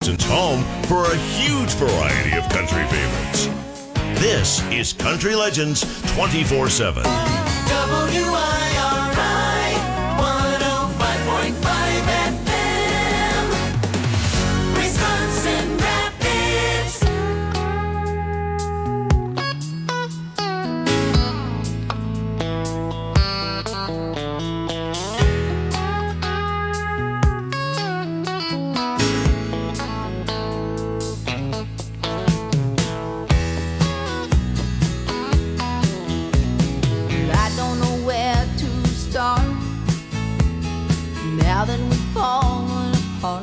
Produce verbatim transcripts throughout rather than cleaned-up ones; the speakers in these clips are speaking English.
Legends home for a huge variety of country favorites. This is Country Legends twenty-four seven. W I R I one oh five point five F M, Wisconsin Rapids. I don't know where to start now that we've fallen apart.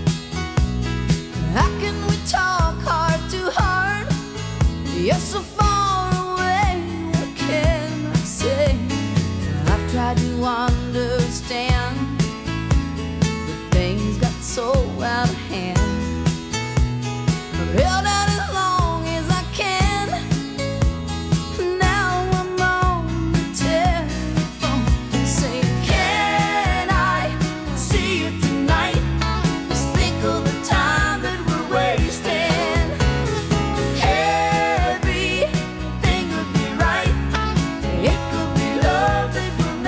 How can we talk heart to heart? You're so far away, what can I say? I've tried to understand, but things got so out of hand. I've held out as long as I can. Now I'm on the telephone saying, can I see you tonight? Just think of the time that we're wasting. Everything would be right. It could be love that we're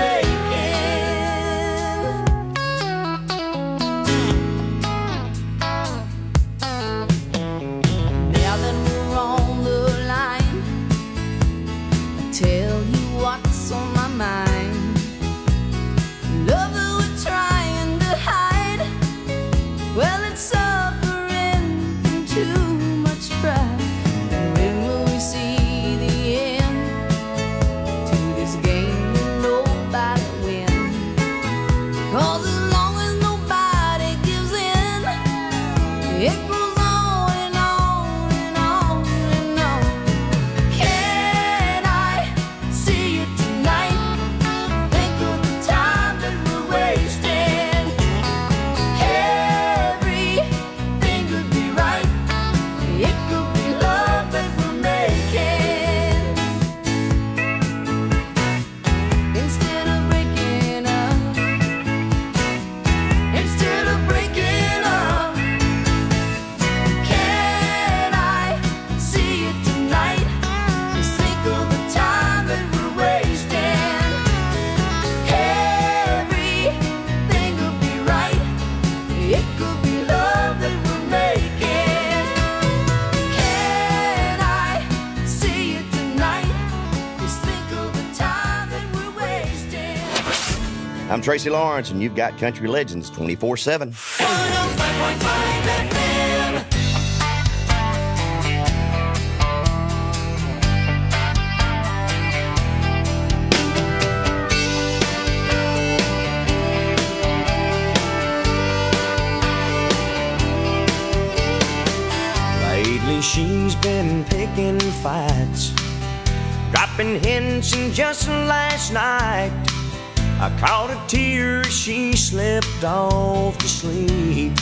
making. Now that we're on the line, I tell you what's on my mind. Love that we're trying to hide, well, it's suffering from too much pride. When will we see the end to this game that nobody wins? 'Cause as long as nobody gives in, it goes on and on and on and on. Can I see you tonight? Think of the time that we're wasting. Everything could be right. It could be love that we're making. Instead of breaking up, instead of breaking up, can I see you tonight? Just think of the time that we're wasting. Everything could be right. It could be love that we're making. Can I see you tonight? Just think of the time that we're wasting. I'm Tracy Lawrence, and you've got Country Legends twenty-four seven. one oh five point five F M. Lately she's been picking fights, dropping hints, and just last night I caught a tear as she slipped off to sleep.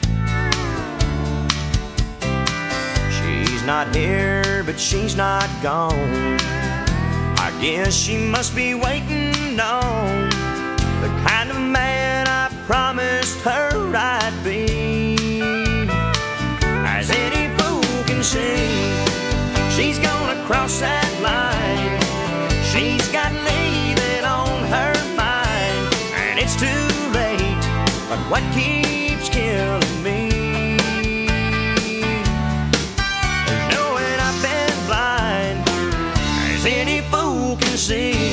She's not here, but she's not gone. I guess she must be waiting on the kind of man I promised her I'd be. As any fool can see, she's gonna cross that line. She's got leaving on her mind, and it's too late. But what keeps killing me is knowing I've been blind, as any fool can see.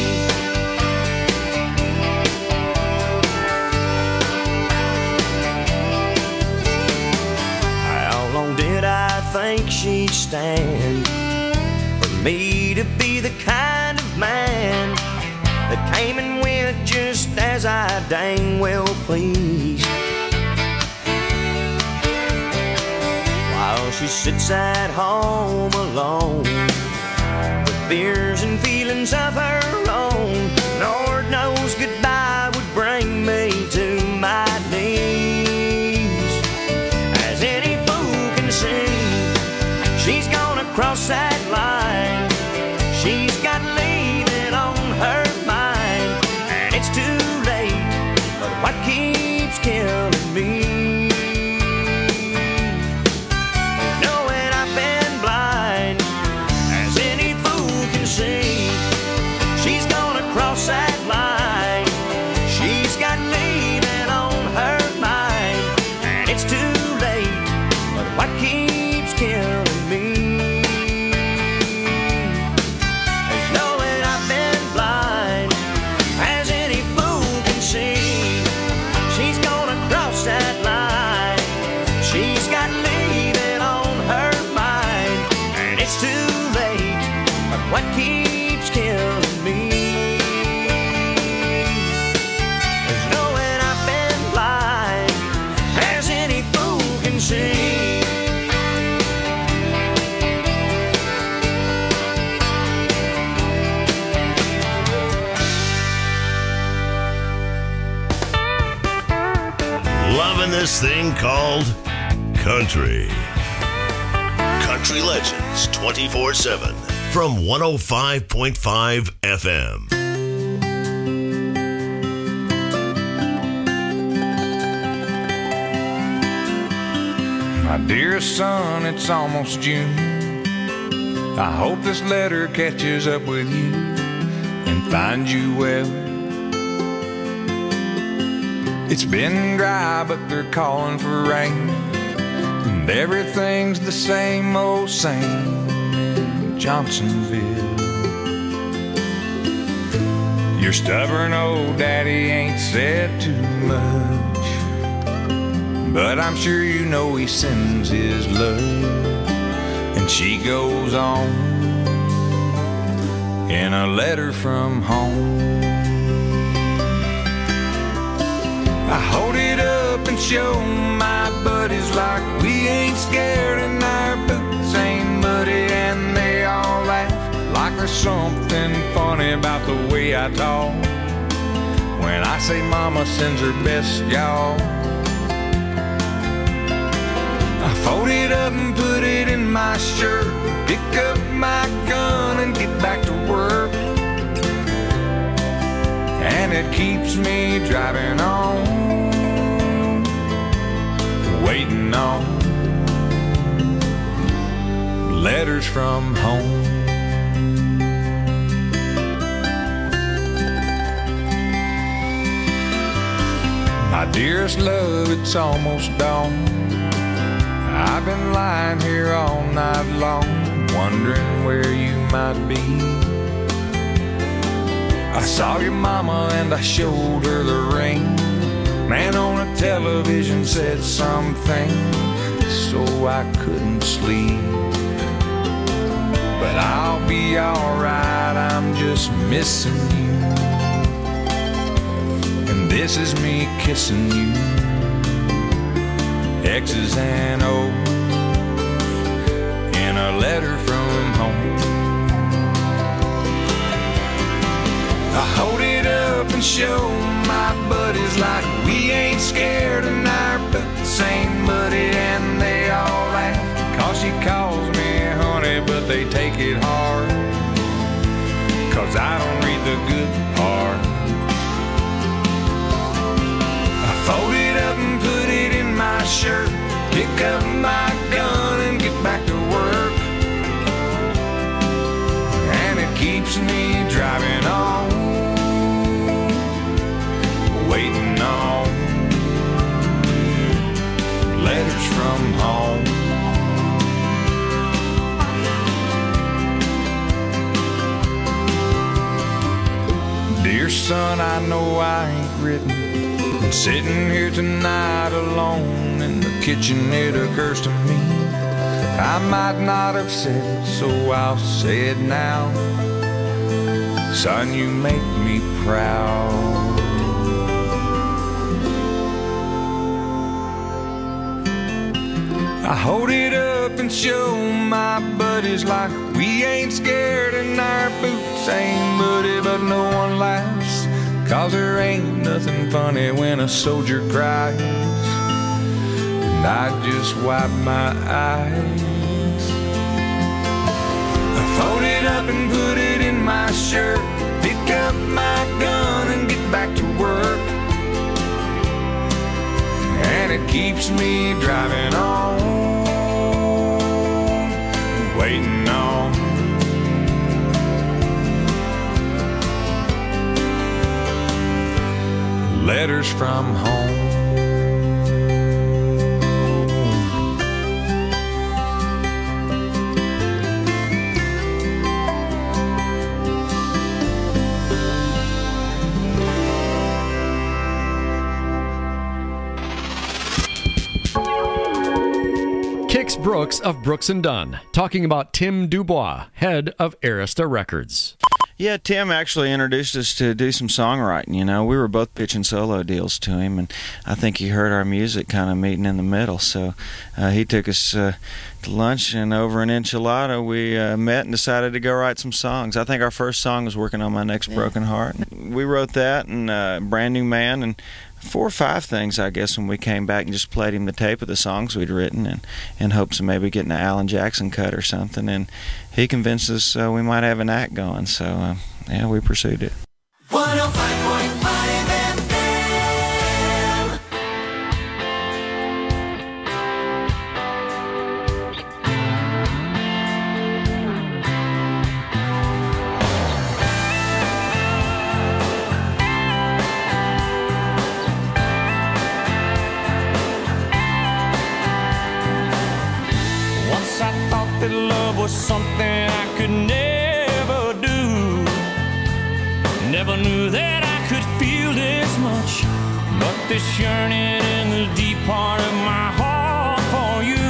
How long did I think she'd stand for me to be the kind of man that came and went just as I dang well pleased? While she sits at home alone with fears and feelings of her own, Lord knows goodbye would bring me to my knees. As any fool can see, she's gonna cross that line. She's got leaving on her mind, and it's too late. But what keeps killing me she's got leaving on her mind, and it's too late, but what keeps killing me is knowing I've been blind as any fool can see. Loving this thing called country. Country Legends twenty-four seven from one oh five point five F M. My dearest son, it's almost June. I hope this letter catches up with you and finds you well. It's been dry, but they're calling for rain, and everything's the same old same in Johnsonville. Your stubborn old daddy ain't said too much, but I'm sure you know he sends his love. And she goes on in a letter from home. I hold it up and show my buddies like we ain't scared and our boots ain't muddy, and they all laugh like there's something funny about the way I talk when I say mama sends her best, y'all. I fold it up and put it in my shirt, pick up my gun and get back to work, and it keeps me driving on, waiting on letters from home. My dearest love, it's almost dawn. I've been lying here all night long, wondering where you might be. I saw your mama and I showed her the ring. Man on a television said something, so I couldn't sleep. But I'll be alright, I'm just missing you. And this is me kissing you. X's and O's in a letter from home. I hold it up and show my buddies like we ain't scared and our boots ain't muddy, and they all laugh cause she calls me honey, but they take it hard cause I don't read the good part. I fold it up and put it in my shirt, pick up my gun and get back to work, and it keeps me driving on, waiting on letters from home. Dear son, I know I ain't written, and sitting here tonight alone in the kitchen, it occurs to me I might not have said it, so I'll say it now. Son, you make me proud. I hold it up and show my buddies like we ain't scared and our boots ain't muddy, but no one laughs cause there ain't nothing funny when a soldier cries. And I just wipe my eyes. I fold it up and put it in my shirt, pick up my gun and get back to work, and it keeps me driving on, waiting on letters from home. Kix Brooks of Brooks and Dunn, talking about Tim Dubois, head of Arista Records. Yeah, Tim actually introduced us to do some songwriting. You know, we were both pitching solo deals to him, and I think he heard our music kind of meeting in the middle. So uh, he took us uh, to lunch, and over an enchilada, we uh, met and decided to go write some songs. I think our first song was Working on My Next Broken Heart. We wrote that, and uh, Brand New Man, and four or five things, I guess, when we came back and just played him the tape of the songs we'd written and in hopes of maybe getting an Alan Jackson cut or something. And he convinced us uh, we might have an act going. So, uh, yeah, we pursued it. one oh five point five F M. Once I thought that love was something I could never do. Never knew that I could feel this much. But this yearning in the deep part of my heart for you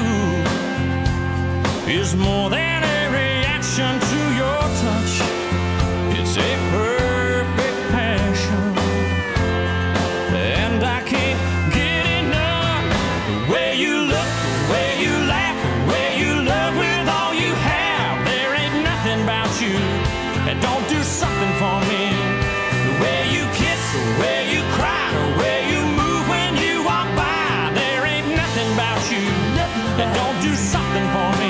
is more than a reaction to your touch. It's a perfect passion, and I can't get enough. The way you look, the way you laugh, the way you love with all you have. There ain't nothing about you that don't do something for me. The way you kiss, the way you cry, the way you move when you walk by. There ain't nothing about you that don't do something for me.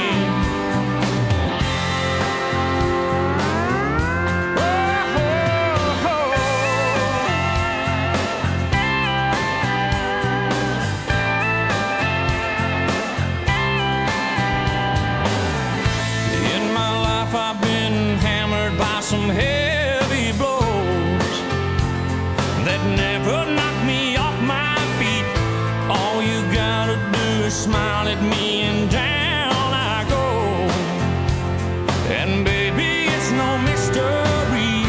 In my life I've been hammered by some heavy blows that never knocked me off my feet. All you gotta do is smile at me and down I go. And baby, it's no mystery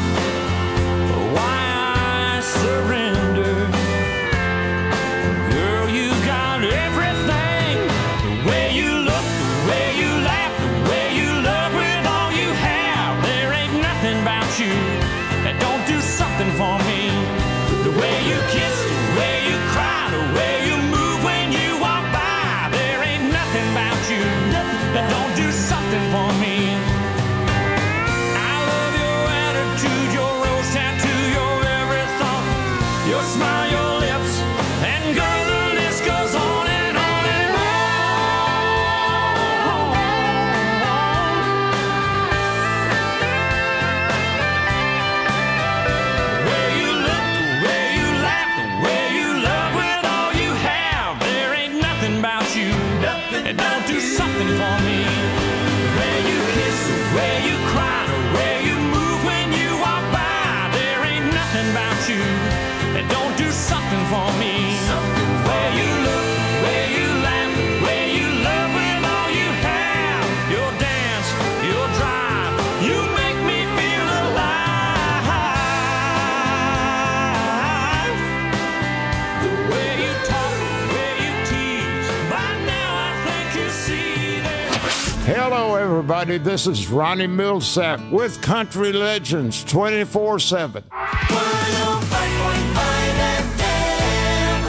why I surrender. Girl, you got everything. The way you look, the way you laugh, the way you love with all you have. There ain't nothing about you that don't do something for me. The way you kiss, the way you cry, the way you move when you walk by. There ain't nothing about you that don't do something for me. I love your attitude, your rose tattoo, your every thought, your smile, your lips, and girl, the list goes on and on and on. The way you look, the way you laugh, the way you love with all you have. There ain't nothing about you that don't do something for me. The way you kiss, the way you cry, the way you move when you walk by. There ain't nothing about you that don't do something for me. The way you look, the way you laugh, the way you love with all you have. Your dance, your drive, you make me feel alive. The way you talk, the way you tease, by now I think you see that. Hello, everybody. This is Ronnie Millsap with Country Legends twenty-four seven. one oh five point five F M.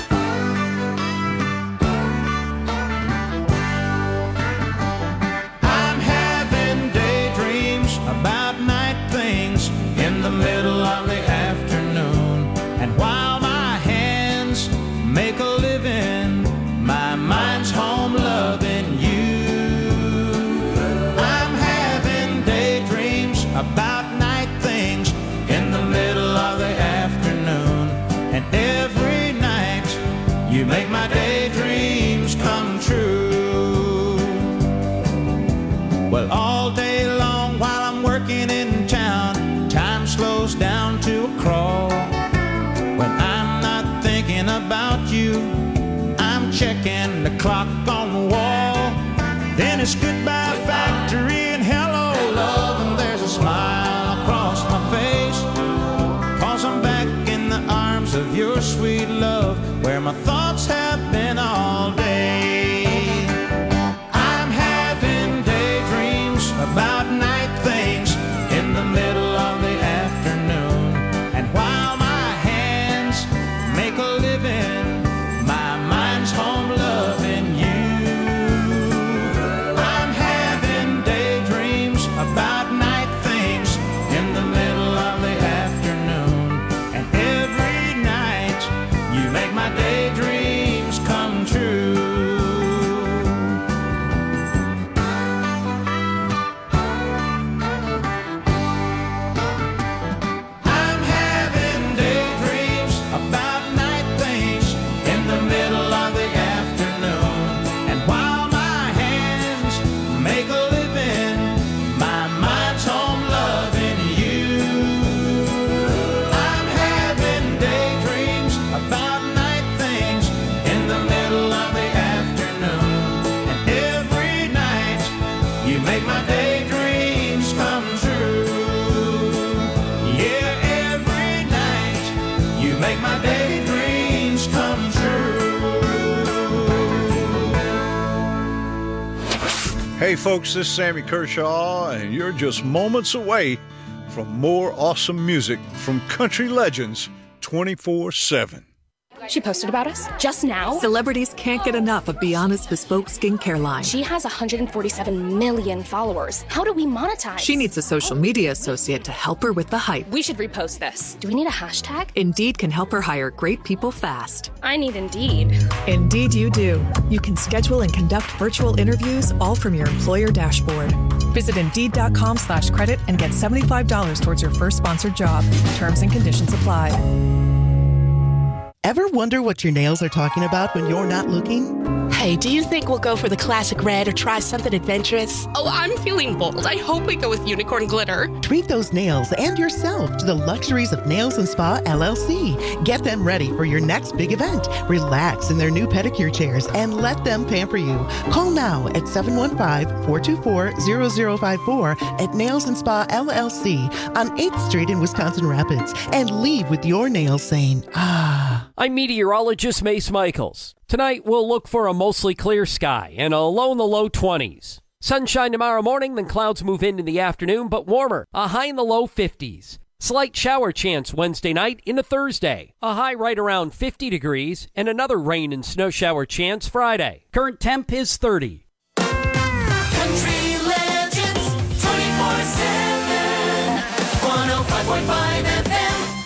I'm having daydreams about night things in the middle of the afternoon. And while my hands make a living, my mind's home loving you. I'm having daydreams about night things in the middle of the afternoon. And every night you make my daydreams come true. Well, all day long while I'm working in town, time slows down to a crawl. When I'm not thinking about you, I'm checking the clock on the wall. Then it's goodbye factory and hello love, and there's a smile across my face. 'Cause I'm back in the arms of your sweet love, where my thoughts have been all day. Hey folks, this is Sammy Kershaw, and you're just moments away from more awesome music from Country Legends twenty-four seven. She posted about us just now. Celebrities can't get enough of Be Honest Bespoke skincare line. She has one hundred forty-seven million followers. How do we monetize? She needs a social media associate to help her with the hype. We should repost this. Do we need a hashtag? Indeed can help her hire great people fast. I need Indeed. Indeed you do. You can schedule and conduct virtual interviews all from your employer dashboard. Visit Indeed.com slash credit and get seventy-five dollars towards your first sponsored job. Terms and conditions apply. Ever wonder what your nails are talking about when you're not looking? Hey, do you think we'll go for the classic red or try something adventurous? Oh, I'm feeling bold. I hope we go with unicorn glitter. Treat those nails and yourself to the luxuries of Nails and Spa L L C. Get them ready for your next big event. Relax in their new pedicure chairs and let them pamper you. Call now at seven one five, four two four, zero zero five four at Nails and Spa L L C on eighth Street in Wisconsin Rapids and leave with your nails saying, ah. I'm meteorologist Mace Michaels. Tonight, we'll look for a mostly clear sky and a low in the low twenties. Sunshine tomorrow morning, then clouds move in in the afternoon, but warmer, a high in the low fifties. Slight shower chance Wednesday night into Thursday, a high right around fifty degrees, and another rain and snow shower chance Friday. Current temp is thirty. Country Legends twenty-four seven, one oh five point five F M.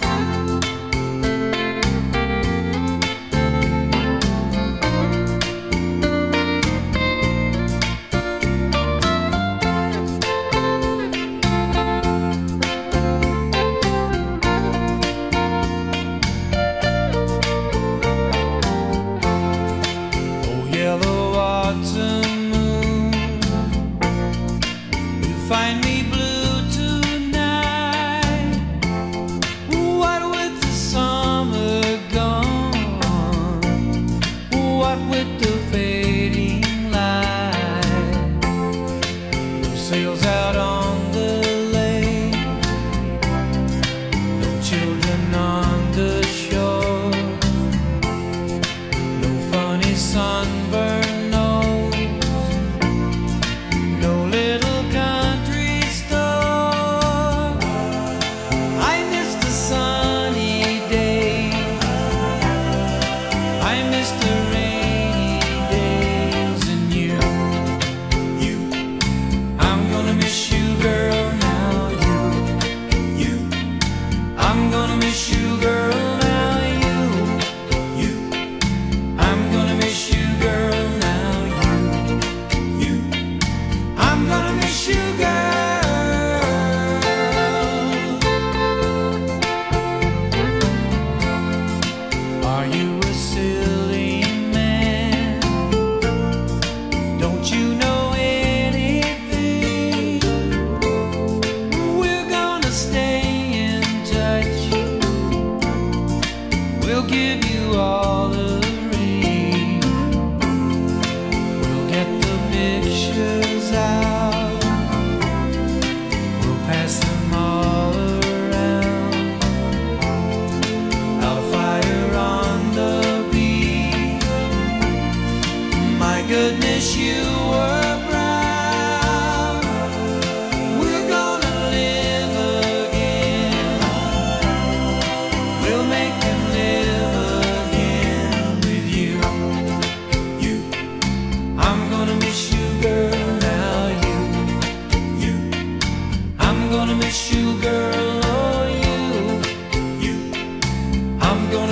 Find me blue tonight. What with the summer gone? What with the fading light? No sails out on the lake. No children on the shore. No funny sunburn.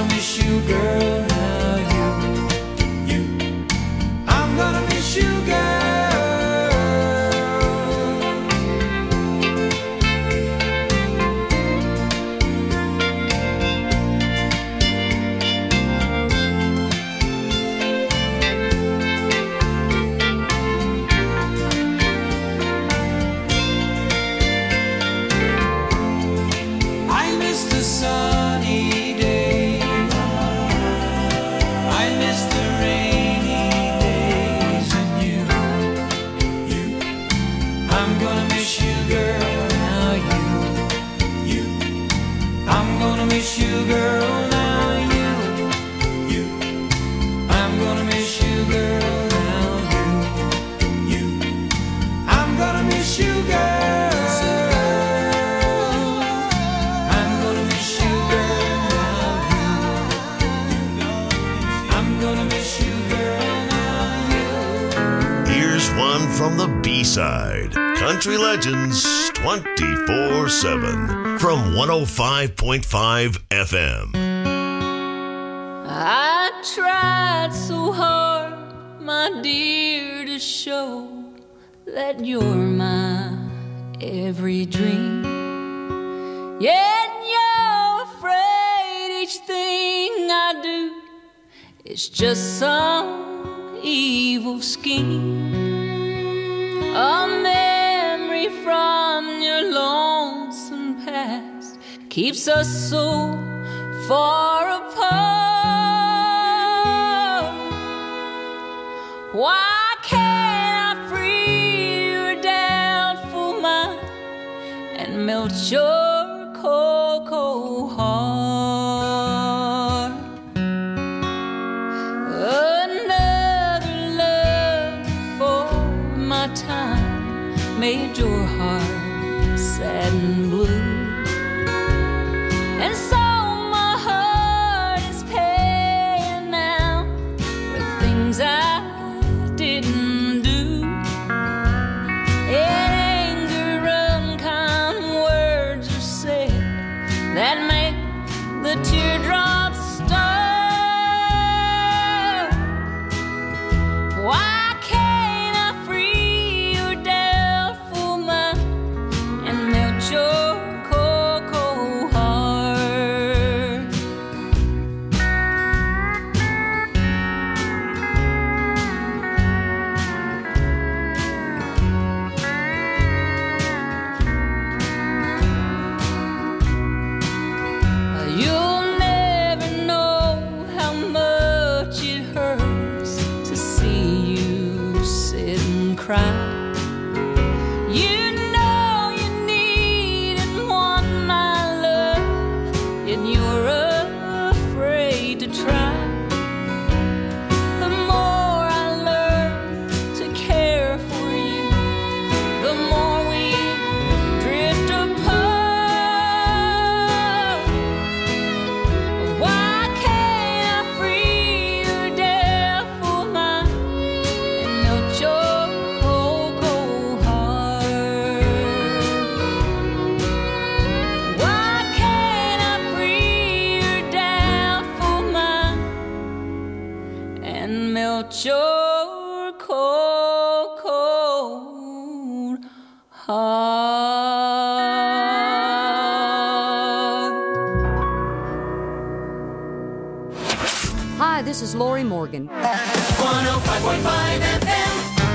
You, I'm gonna miss you, girl. one from the B-side. Country Legends twenty-four seven from one oh five point five F M. I tried so hard, my dear, to show that you're my every dream. Yet you're afraid each thing I do is just some evil scheme. A memory from your lonesome past keeps us so far apart. Why can't I free your doubtful mind and melt your cold, cold heart? Another love for my time made your heart sad and blue. And so my heart is paying now for things I didn't do. In anger, unkind words are said that make the teardrops start. Why can't I free your doubtful mind and melt your cold, cold heart? You'll never know how much it hurts to see you sit and cry. You know you need and want my love, yet you're afraid to try. The more I learn to care for you, the more we drift apart. Why can't I free your doubtful mind and melt your cold, cold heart? Why can't I free your doubtful mind and melt your cold, cold heart? Hi, this is Lori Morgan. one oh five point five F M.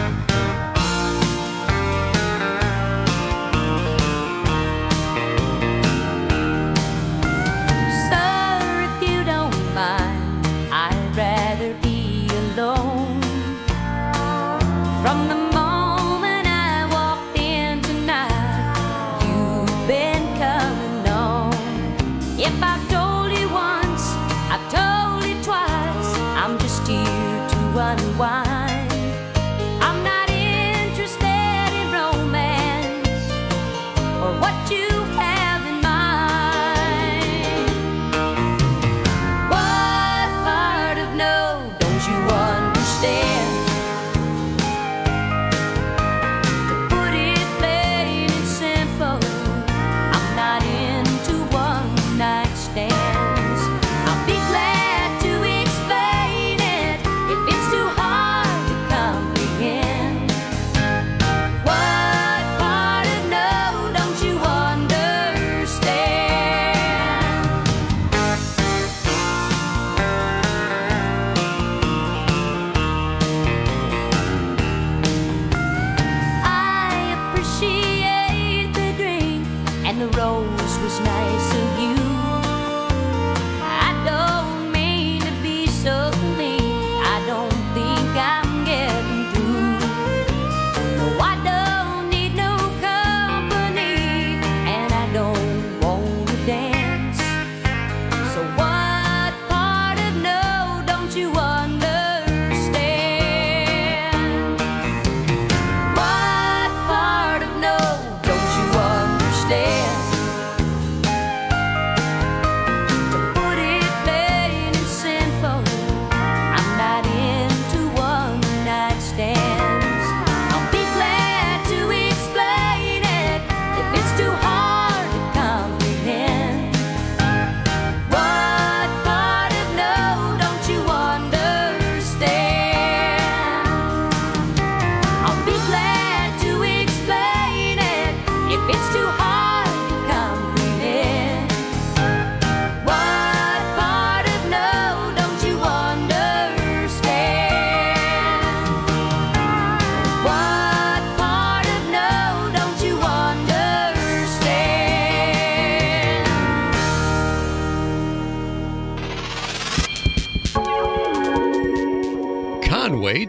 Sir, if you don't mind, I'd rather be alone. From the moment I walked in tonight, you've been coming on. If I've told you once, I've told you twice, I'm just here to unwind.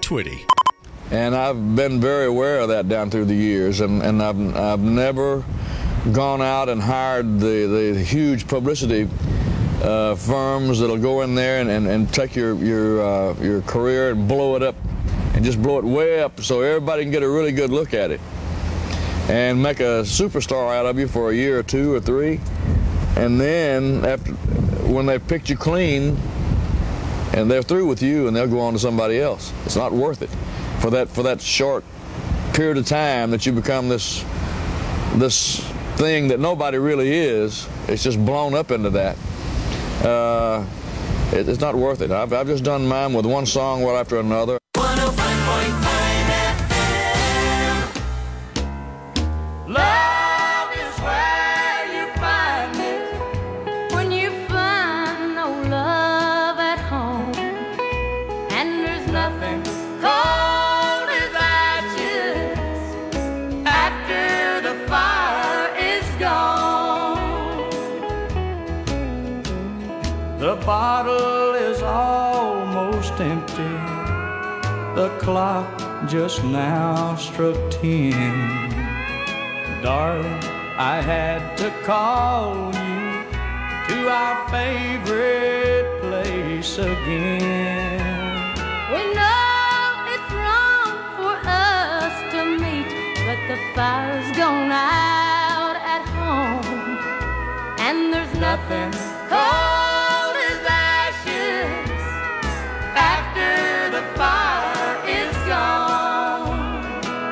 Twitty. And I've been very aware of that down through the years, and, and I've, I've never gone out and hired the, the huge publicity uh, firms that'll go in there and, and, and take your, your, uh, your career and blow it up, and just blow it way up so everybody can get a really good look at it, and make a superstar out of you for a year or two or three. And then after, when they've picked you clean and they're through with you and they'll go on to somebody else, it's not worth it. For that for that short period of time that you become this this thing that nobody really is, it's just blown up into that. Uh, it, it's not worth it. I've, I've just done mine with one song one after another. one oh five point five F M. Love is where you find it when you find no love at home, and there's nothing cold. The bottle is almost empty. The clock just now struck ten. Darling, I had to call you to our favorite place again. We know it's wrong for us to meet, but the fire's gone out at home, and there's nothing cold. After the fire is gone,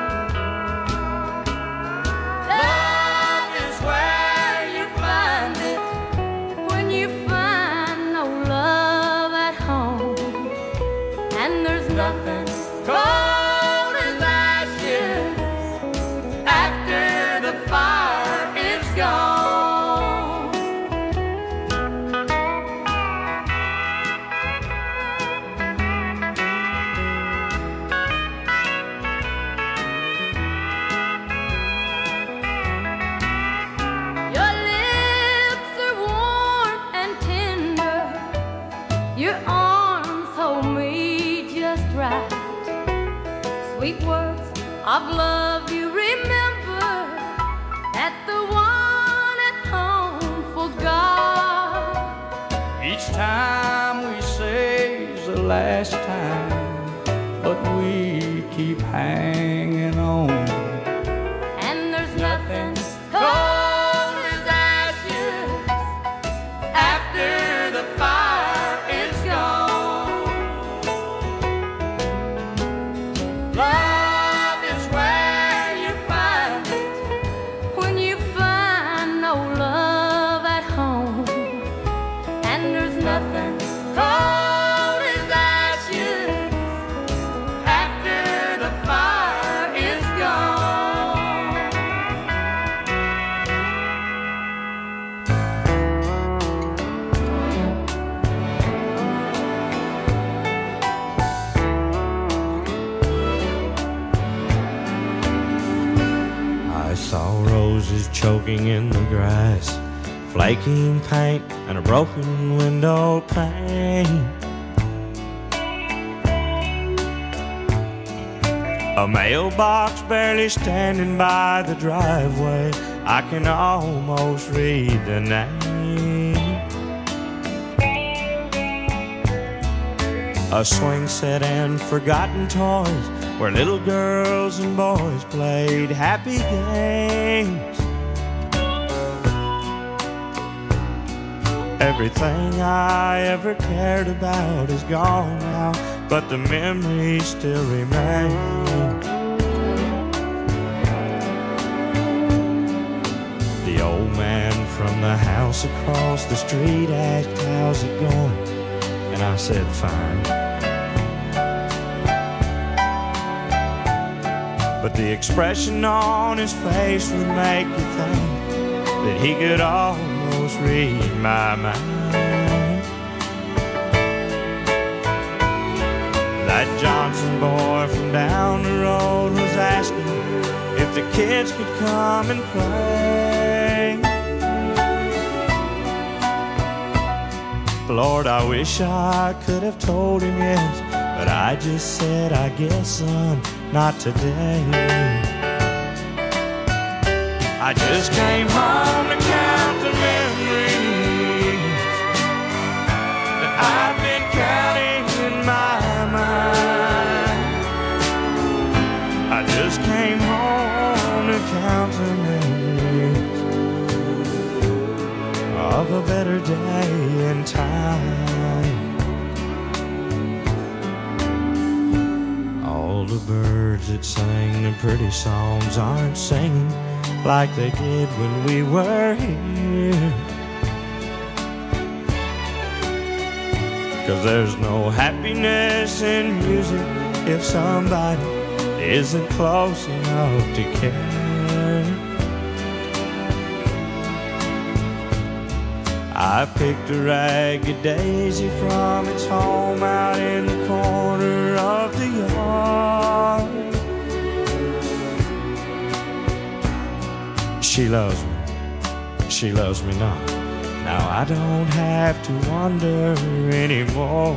love is where you find it when you find no love at home, and there's nothing cold as ashes after the fire is gone. Sweet words of love you remember that the one at home forgot. Each time we say is the last time, but we keep hanging on. And there's nothing cold as ashes after the fire is gone. Love is where you find it when you find no love at home, and there's nothing cold as ashes after the fire is gone. I saw roses choking in the grass, flaking paint and a broken window pane. A mailbox barely standing by the driveway, I can almost read the name. A swing set and forgotten toys where little girls and boys played happy games. Everything I ever cared about is gone now, but the memories still remain. The old man from the house across the street asked, "How's it going?" And I said, "Fine." But the expression on his face would make you think that he could almost read my mind. That Johnson boy from down the road was asking if the kids could come and play. Lord, I wish I could have told him yes, but I just said, I guess, son, not today. I just came home to count the memories that I've been counting in my mind. I just came home to count the memories of a better day and time. All the birds that sang the pretty songs aren't singing like they did when we were here. 'Cause there's no happiness in music if somebody isn't close enough to care. I picked a ragged daisy from its home out in the corner of the yard. She loves me, she loves me not. Now I don't have to wonder anymore.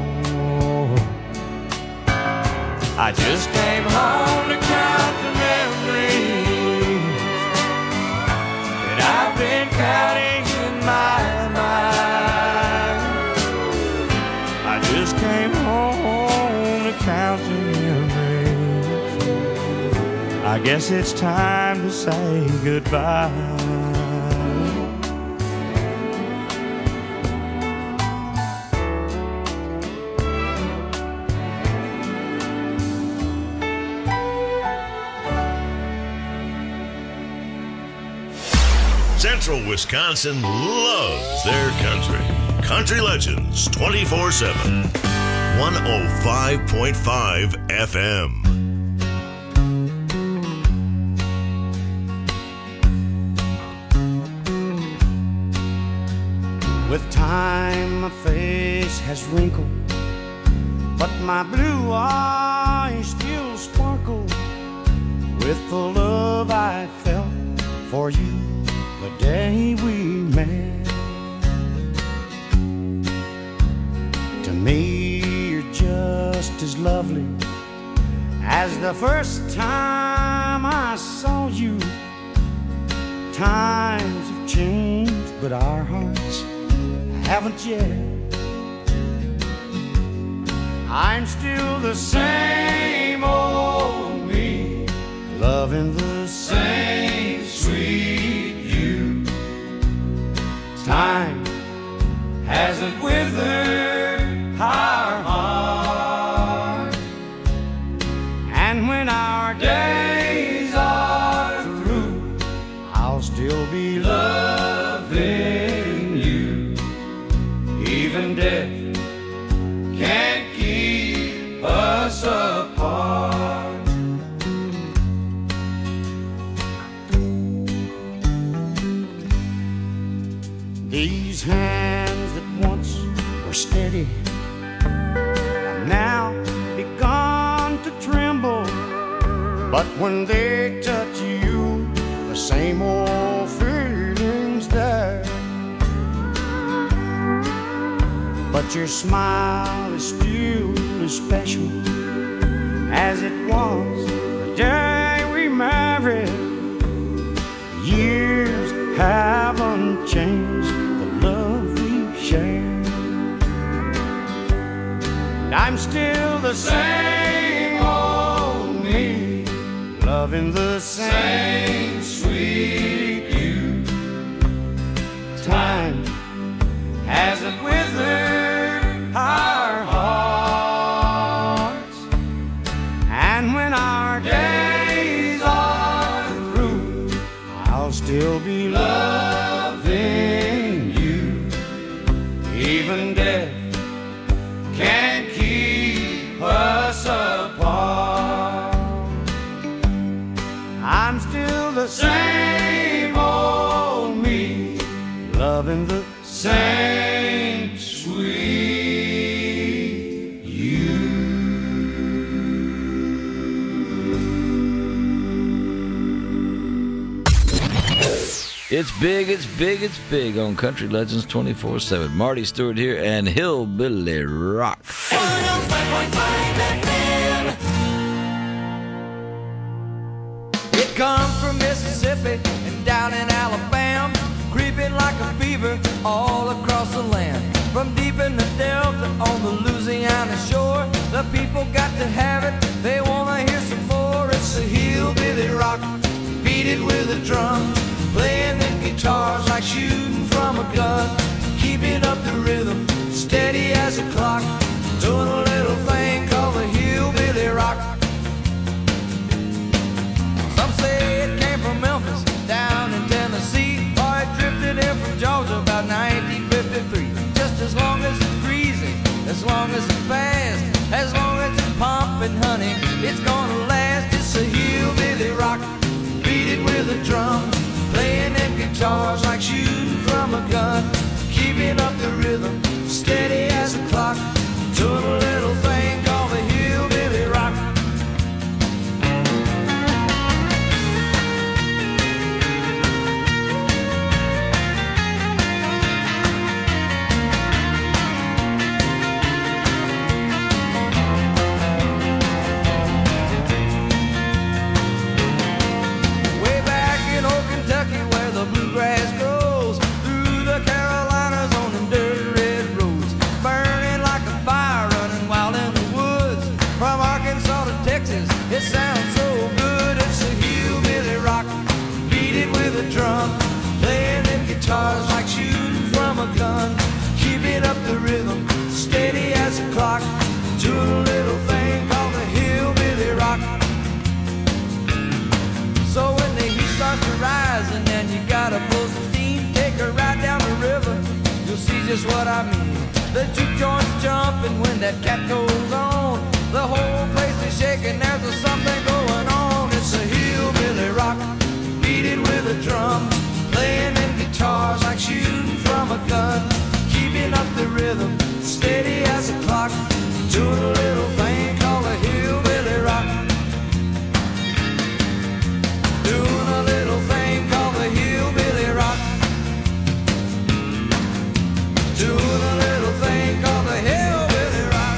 I just came home to count the memories that I've been counting in my mind. I just came home to count the memories. I guess it's time to say goodbye. Central Wisconsin loves their country. Country Legends twenty-four seven. one oh five point five F M. With time my face has wrinkled, but my blue eyes still sparkle with the love I felt for you the day we met. To me, you're just as lovely as the first time I saw you. Times have changed, but our hearts haven't yet. I'm still the same old me, loving the same sweet you. Time hasn't withered our heart, and when our days are through, I'll still be loving you. Even death can't keep us apart. These hands that once were steady have now begun to tremble, but when they touch you, the same old feeling's there. But your smile is still as special as it was the day we married. Years haven't changed the love we shared. And I'm still the same old me, loving the same sweet you. Time hasn't withered our hearts, and when our days are through, I'll still be loving you. Even death can't keep us apart. I'm still the same old me, loving the same sweet you. It's big, it's big, it's big on Country Legends twenty-four seven. Marty Stewart here and Hillbilly Rock. one oh five point five F M. It comes from Mississippi and down in Alabama, creeping like a fever all across the land. From deep in the Delta on the Louisiana shore, the people got to have it, they wanna hear some more. It's the hillbilly rock, beat it with a drum, playing the guitars like shooting from a gun, keeping up the rhythm, steady as a clock, doing a little thing called the hillbilly rock. Some say it came from Memphis, down in Tennessee, or it drifted in from Georgia about nineteen fifty-three. Just as long as it's breezy, as long as it's fast, as long as it's pumping, honey, it's gonna last. It's a hillbilly rock, beat it with a drum, playing them guitars like shooting from a gun, keeping up the rhythm, steady as a clock, doing a little thing called the hillbilly rock. Bluegrass grows through the Carolinas on them dirt red roads, burning like a fire running wild in the woods. From Arkansas to Texas, it sounds so good. It's a hillbilly rock, beat it with a drum, playing them guitars like shooting from a gun, keeping up the rhythm, steady as a clock, doing a little thing called the hillbilly rock. So when the heat starts to rise and then you gotta blow some steam, take a ride down the river, you'll see just what I mean. The juke joint's jumping when that cat goes on, the whole place is shaking, there's a something going on. It's a hillbilly rock, beat it with a drum, playing them guitars like shooting from a gun, keeping up the rhythm, steady as a clock, doing a little thing called a hillbilly rock. Doing a little thing called the hillbilly rock. Doing a little thing called the hillbilly rock.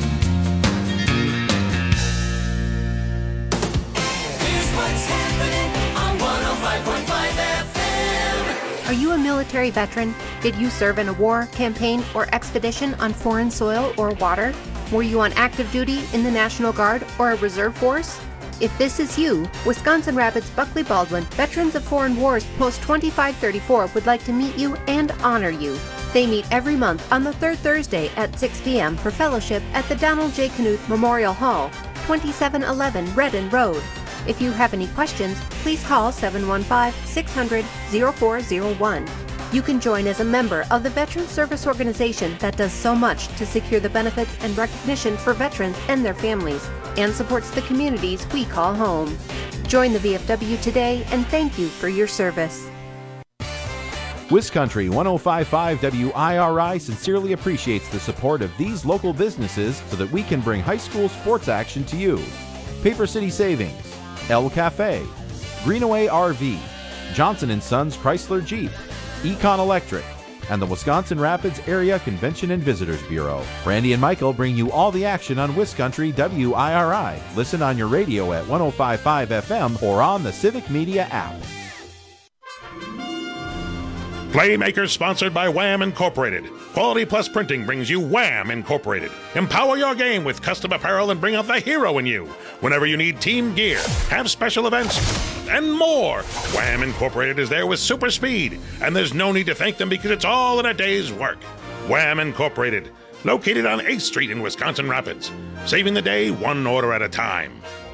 Here's what's happening on one oh five point five F M. Are you a military veteran? Did you serve in a war, campaign, or expedition on foreign soil or water? Were you on active duty in the National Guard or a reserve force? If this is you, Wisconsin Rapids Buckley Baldwin Veterans of Foreign Wars Post twenty-five thirty-four would like to meet you and honor you. They meet every month on the third Thursday at six p.m. for fellowship at the Donald J. Knuth Memorial Hall, twenty-seven eleven Redden Road. If you have any questions, please call seven one five, six hundred, oh four oh one. You can join as a member of the Veterans Service Organization that does so much to secure the benefits and recognition for veterans and their families, and supports the communities we call home. Join the V F W today, and thank you for your service. WisCountry one oh five point five W I R I sincerely appreciates the support of these local businesses so that we can bring high school sports action to you. Paper City Savings, El Cafe, Greenaway R V, Johnson and Sons Chrysler Jeep, Econ Electric, and the Wisconsin Rapids Area Convention and Visitors Bureau. Randy and Michael bring you all the action on WisCountry W I R I. Listen on your radio at one oh five point five F M or on the Civic Media app. Playmakers sponsored by Wham Incorporated. Quality Plus Printing brings you Wham Incorporated. Empower your game with custom apparel and bring out the hero in you. Whenever you need team gear, have special events, and more, Wham Incorporated is there with super speed. And there's no need to thank them because it's all in a day's work. Wham Incorporated, located on eighth Street in Wisconsin Rapids. Saving the day one order at a time.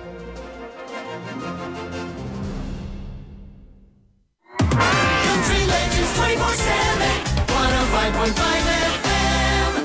Country Legends twenty-four seven, one oh five point five F M.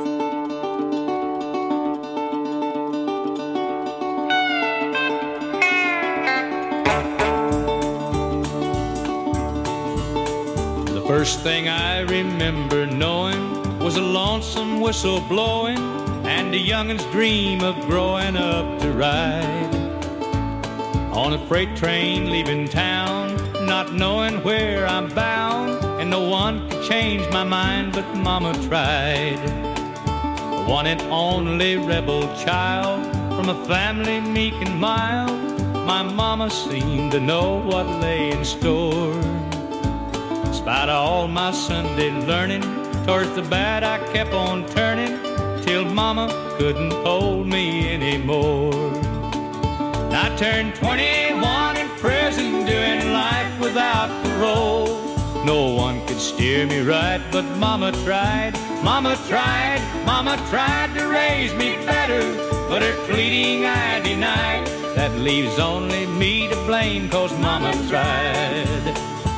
The first thing I remember knowing was a lonesome whistle blowing and a youngin's dream of growing up to ride on a freight train leaving town. not knowing where I'm bound, and no one could change my mind, but Mama tried. The one and only rebel child from a family meek and mild, my mama seemed to know what lay in store. In spite of all my Sunday learning, towards the bad I kept on turning, till Mama couldn't hold me anymore. And I turned twenty-one in prison, doing life without parole. No one could steer me right, but Mama tried, Mama tried, Mama tried to raise me better, but her pleading I denied. That leaves only me to blame, 'cause Mama tried.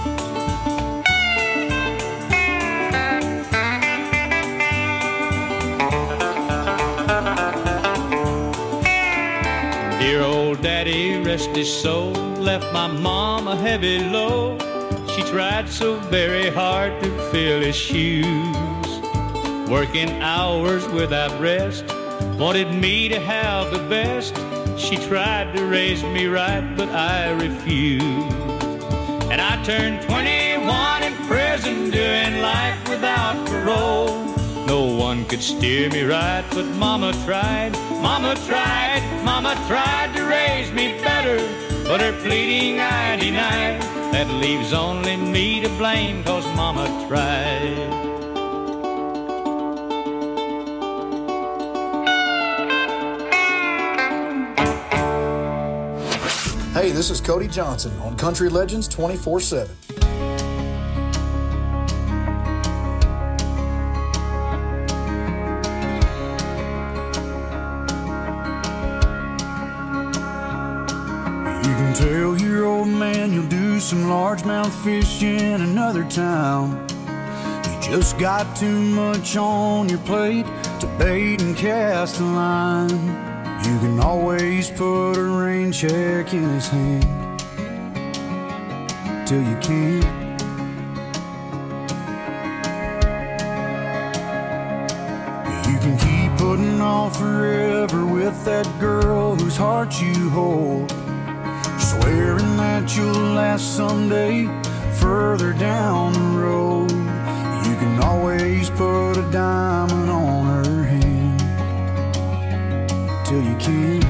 Dear old daddy, rest his soul, left my mom a heavy load. She tried so very hard to fill his shoes, working hours without rest, wanted me to have the best. She tried to raise me right, but I refused. And I turned twenty-one in prison, doing life without parole. No one could steer me right, but Mama tried, Mama tried, Mama tried to raise me better, but her pleading I denied. That leaves only me to blame, 'cause Mama tried. Hey, this is Cody Johnson on Country Legends twenty-four seven. You can tell your old man you'll do some largemouth fishing in another town. You just got too much on your plate to bait and cast a line. You can always put a rain check in his hand till you can't. You can keep putting off forever with that girl whose heart you hold, swearing that you'll last someday further down the road. You can always put a diamond on her hand till you can't.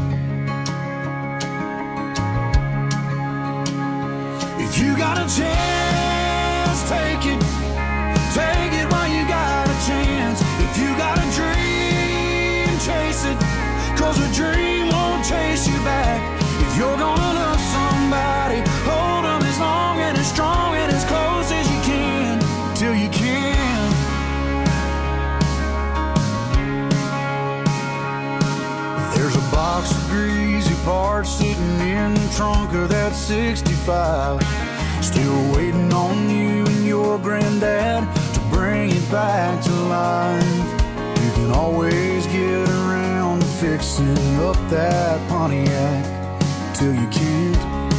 If you got a chance, take it. Take it while you got a chance. If you got a dream, chase it, 'cause a dream won't chase you back. If you're gonna love somebody, hold them as long and as strong and as close as you can, till you can. There's a box of greasy parts sitting in the trunk of that sixty-five, still waiting on you and your granddad to bring it back to life. You can always get around to fixing up that Pontiac till you can't.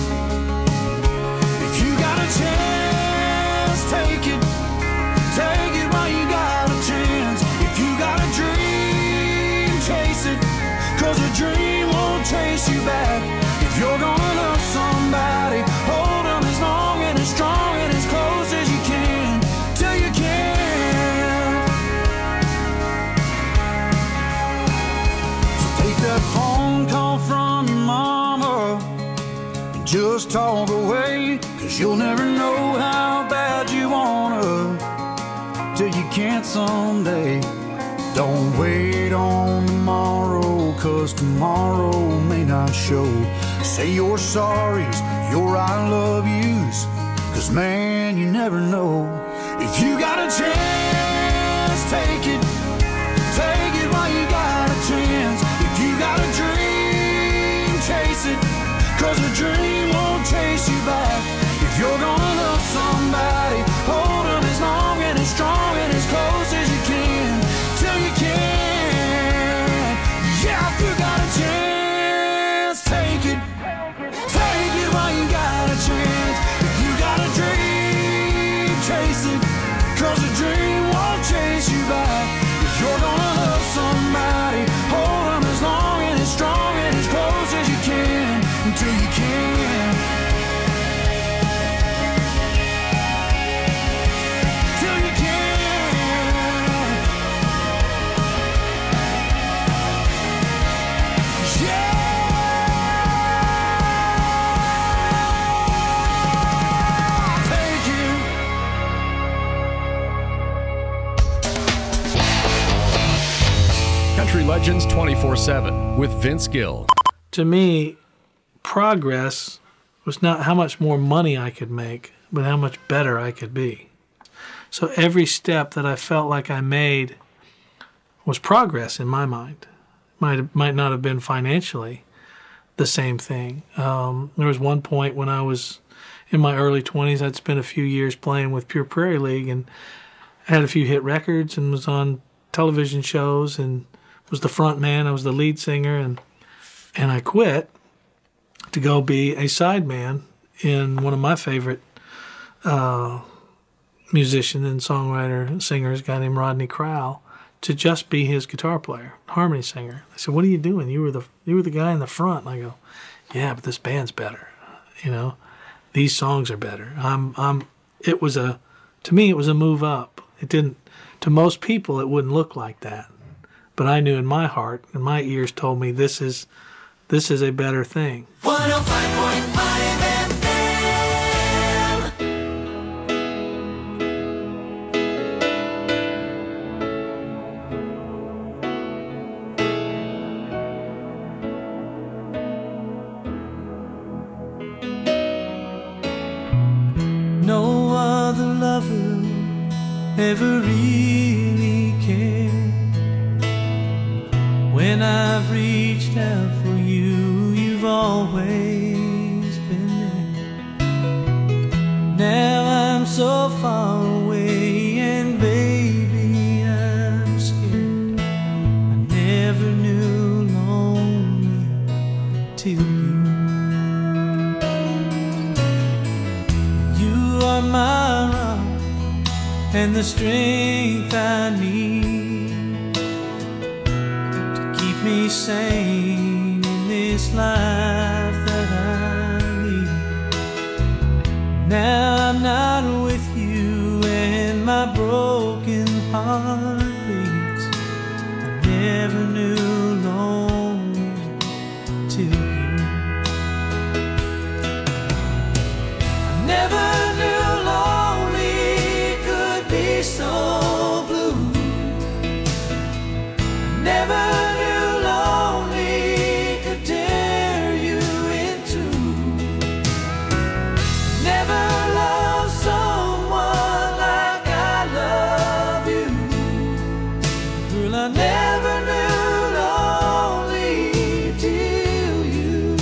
If you got a chance, take it. Take it while you got a chance. If you got a dream, chase it, 'cause a dream won't chase you back. If you're gonna love somebody, hold them as long and as strong and as close as you can, till you can. So take that phone call from your mama and just talk away, 'cause you'll never know how bad you wanna till you can't someday. Don't wait on tomorrow, 'cause tomorrow may not show. Say your sorries, your I love yous, 'cause man, you never know. If you got a chance, take it. Take it while you got a chance. If you got a dream, chase it, 'cause a dream won't chase you back. If you're gonna love somebody, hold them as long and as strong and as close as you can, till you can. Yeah, if you got a chance, take it. Take it while you got a chance. If you got a dream, chase it, 'cause a dream won't chase you back. If you're gonna love somebody, hold them as long and as strong and as close as you can, until you can. Legends twenty-four seven with Vince Gill. To me, progress was not how much more money I could make, but how much better I could be. So every step that I felt like I made was progress in my mind. Might might not have been financially the same thing. Um, there was one point when I was in my early twenties, I'd spent a few years playing with Pure Prairie League and had a few hit records and was on television shows and was the front man. I was the lead singer, and and I quit to go be a sideman in one of my favorite uh, musician and songwriter and singers, a guy named Rodney Crowell, to just be his guitar player, harmony singer. I said, "What are you doing? You were the you were the guy in the front." And I go, "Yeah, but this band's better. You know, these songs are better." I'm I'm. It was a, to me, it was a move up. It didn't. To most people, it wouldn't look like that, but I knew in my heart and my ears told me this is, this is a better thing. one oh five point five F M. No other lover ever really cared. When I've reached out for you, you've always been there. Now I'm so far away, and baby, I'm scared. I never knew lonely till you. You are my rock and the strength I need to keep me sane in this life that I lead. Now I'm not with you and my broken heart bleeds. I never knew lonely till you. I never knew lonely could be so blue. I never knew lonely could tear you in two. Never loved someone like I love you. Girl, I never knew lonely till you.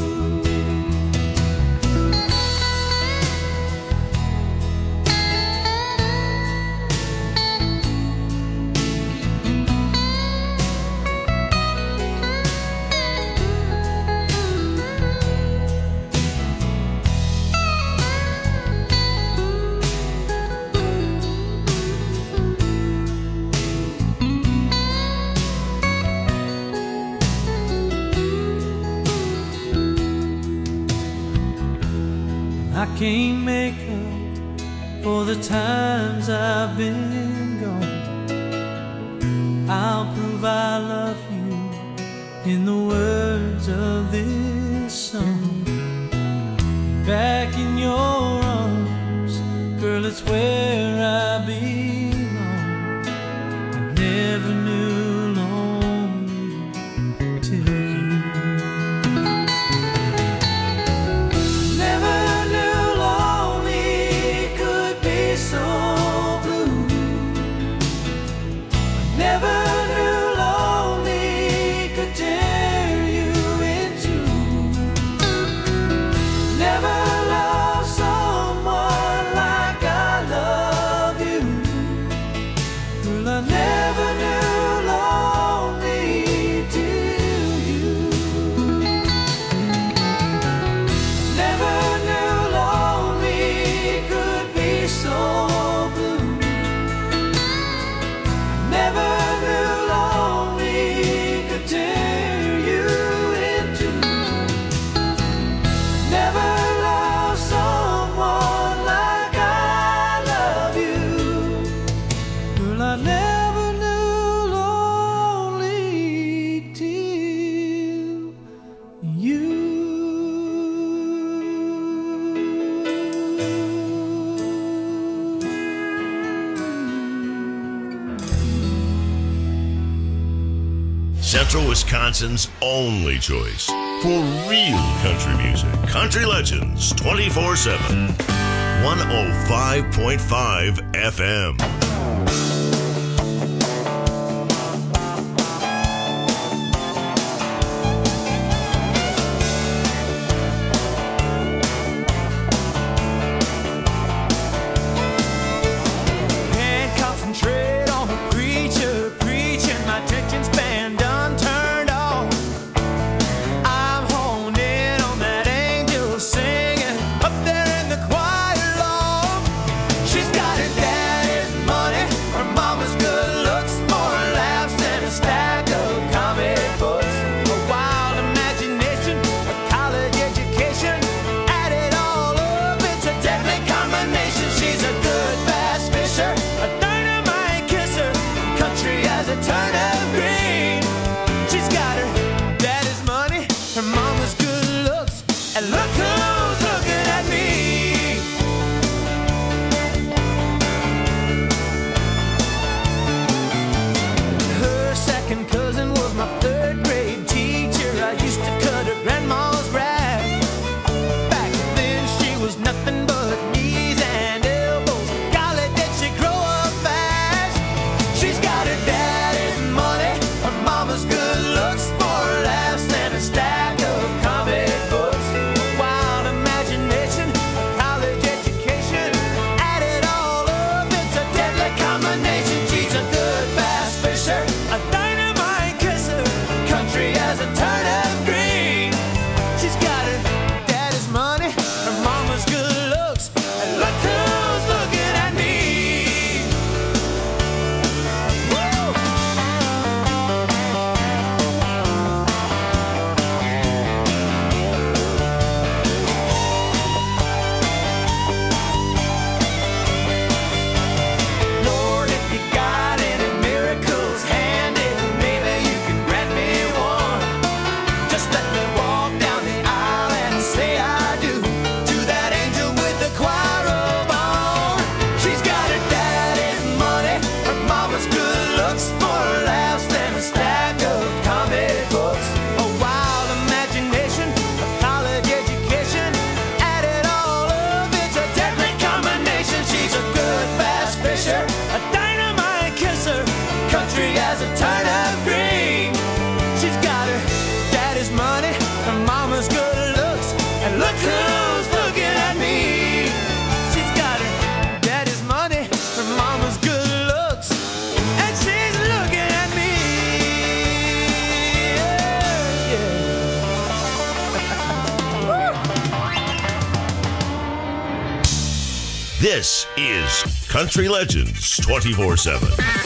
I can't make up for the times I've been gone. I'll prove I love you in the words of this song. Back in your arms, girl, it's where I belong. I never knew lonely till you. Never knew lonely could be so blue. Never knew lonely could tear you in two. Never loved someone like I love you. Central Wisconsin's only choice for real country music. Country Legends twenty-four seven. one oh five point five F M. This is Country Legends twenty-four seven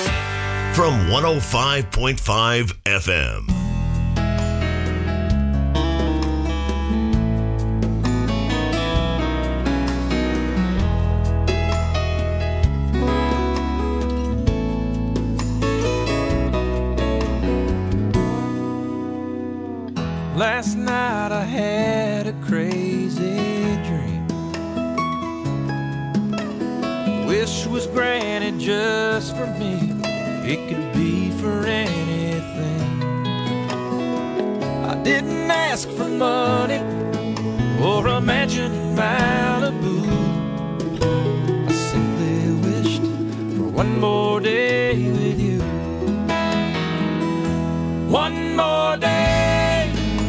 from one oh five point five F M. Last night I had a crazy dream. Wish was granted just for me. It could be for anything. I didn't ask for money or a mansion in Malibu. I simply wished for one more day with you. One more day,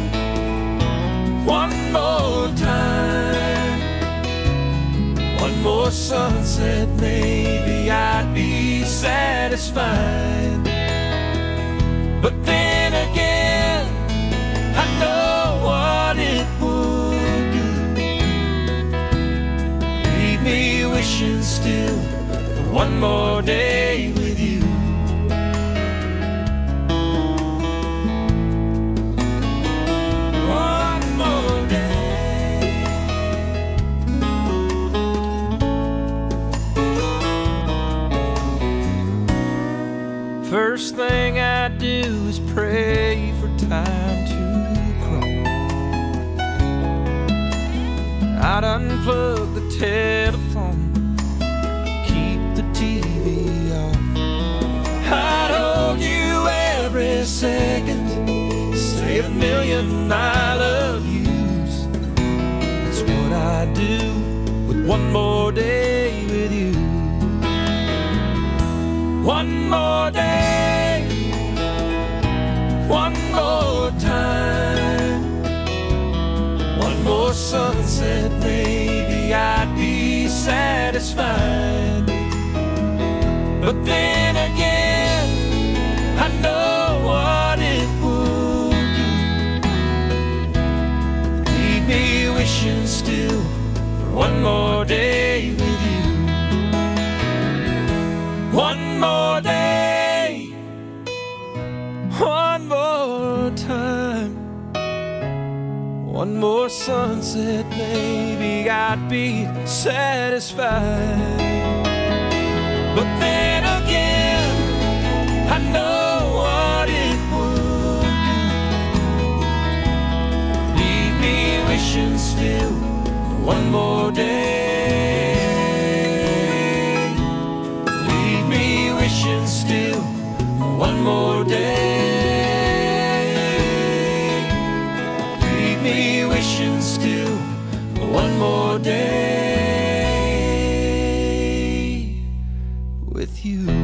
one more time, one more sunset, maybe I'd be satisfied. But then again, I know what it would do. Leave me wishing still for one more day with you. First thing I do is pray for time to crawl. I'd unplug the telephone, keep the T V off. I'd hold you every second say a million I love yous. That's what I do with one more day with you. One more day, one more time, one more sunset, maybe I'd be satisfied. But then again, I know what it would do. Leave me wishing still for one more day with you. One more day, one more time, one more sunset, maybe I'd be satisfied. But then again, I know what it would do. Leave me wishing still for one more day. Leave me wishing still for one more day. Leave me wishing still for one more day. With you.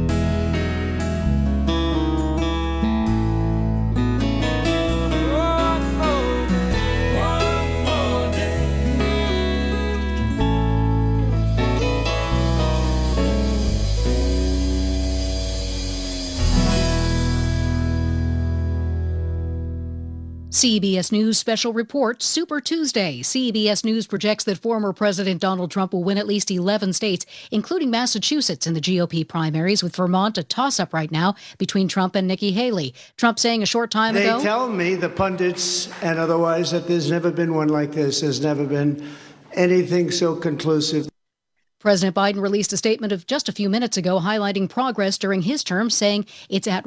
C B S News Special Report, Super Tuesday. C B S News projects that former President Donald Trump will win at least eleven states, including Massachusetts, in the G O P primaries, with Vermont a toss-up right now between Trump and Nikki Haley. Trump saying a short time they ago... They tell me, the pundits and otherwise, that there's never been one like this. There's never been anything so conclusive. President Biden released a statement of just a few minutes ago highlighting progress during his term, saying it's at